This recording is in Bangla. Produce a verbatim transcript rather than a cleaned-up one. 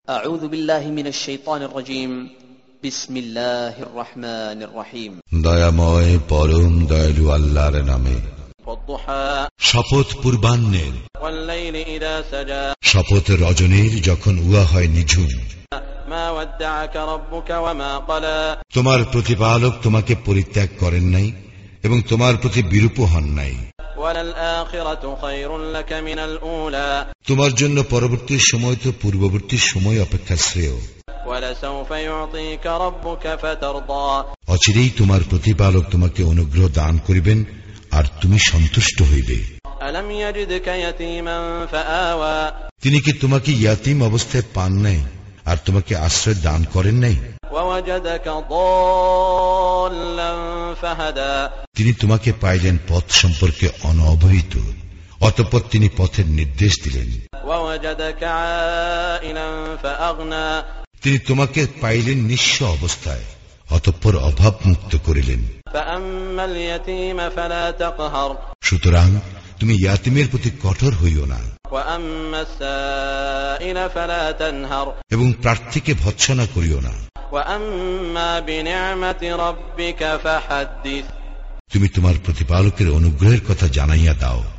أعوذ بالله من الشيطان الرجيم بسم الله الرحمن الرحيم দয়াময় পরম দয়ালু আল্লাহর নামে। والضحى শপথ পূর্বাহ্নের, والليل إذا سجى শপথ রজনীর যখন উহা হয় নিঝুম। ما ودعك ربك وما قلى তোমার প্রতিপালক তোমাকে পরিত্যাগ করেন নাই এবং তোমার প্রতি বিরূপ হন নাই। وللآخرة خير لك من الأولى তোমার জন্য পরবর্তী সময় তো পূর্ববর্তী সময় অপেক্ষা শ্রেয়। ولسوف يعطيك ربك فترضى অচিরেই তোমার প্রতিপালক তোমাকে অনুগ্রহ দান করিবেন আর তুমি সন্তুষ্ট হইবে। ألم يجدك يتيما فآوى তিনি কি তোমাকে ইয়াতীম অবস্থায় পান নাই আর তোমাকে আশ্রয় দান করেন নাই? ووجدك ضالا فهدى তিনি তোমাকে পাইলেন পথ সম্পর্কে অনবহিত, অতঃপর তিনি পথের নির্দেশ দিলেন। ووجدك عائلا فأغنى তিনি তোমাকে পাইলেন নিঃস্ব অবস্থায়, অতঃপর অভাব মুক্ত করিলেন। فأما اليتيم فلا تقهر সুতরাং তুমি ইয়াতীমের প্রতি কঠোর হইও না وأما السائل فلا تنهر এবং প্রার্থীকে ভৎসনা করিও না। وأما بنعمة ربك فحدث তুমি তোমার প্রতিপালকের অনুগ্রহের কথা জানাইয়া দাও।